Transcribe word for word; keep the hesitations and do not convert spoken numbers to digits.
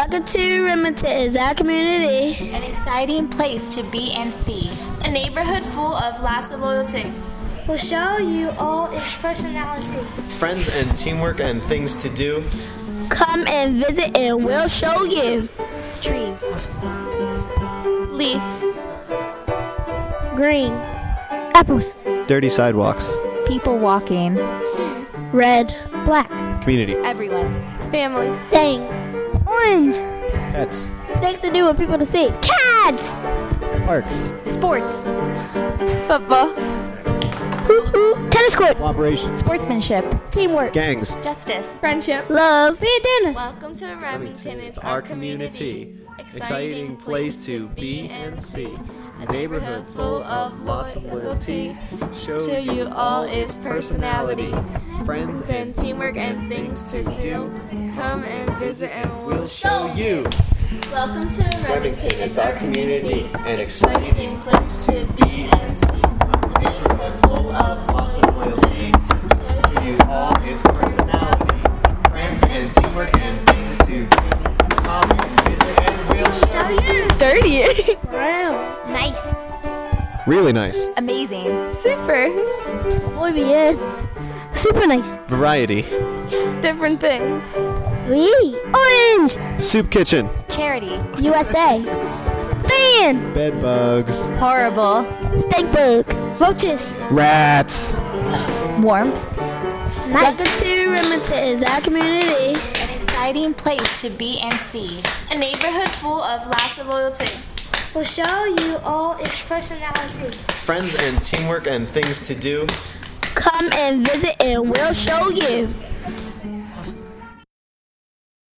Welcome to Remington is our community. An exciting place to be and see. A neighborhood full of lasting loyalty. We'll show you all its personality. Friends and teamwork and things to do. Come and visit and we'll show you. Trees. Leaves. Green. Apples. Dirty sidewalks. People walking. Shoes. Red. Black. Community. Everyone. Families. Things. Orange. Pets. Things to do and people to see. Cats. Parks. Sports. Football. Tennis court. Cooperation. Sportsmanship. Teamwork. Gangs. Justice. Friendship. Love. Be a dentist. Welcome to Remington. It's our community. Exciting place to be and see. A neighborhood full of lots of loyalty. Show you all its personality. Friends And teamwork and things to do. Come and visit and we'll show you. Welcome to Remington. It's our community. An Exciting place to be and see. A neighborhood full of lots of loyalty. Show you all its personality. Friends and teamwork and things to do. Come and visit and we'll show you. dirty. Brown. Nice. Really nice. Amazing. Super. Boy, be in. Super nice. Variety. Different things. Sweet. Orange. Soup kitchen. Charity. U S A. Fan. Bed bugs. Horrible. Stink bugs. Roaches. Rats. Warmth. Welcome to Remington is our community. An exciting place to be and see. A neighborhood full of lasting loyalty. We'll show you all its personality. Friends and teamwork and things to do. Come and visit and we'll show you.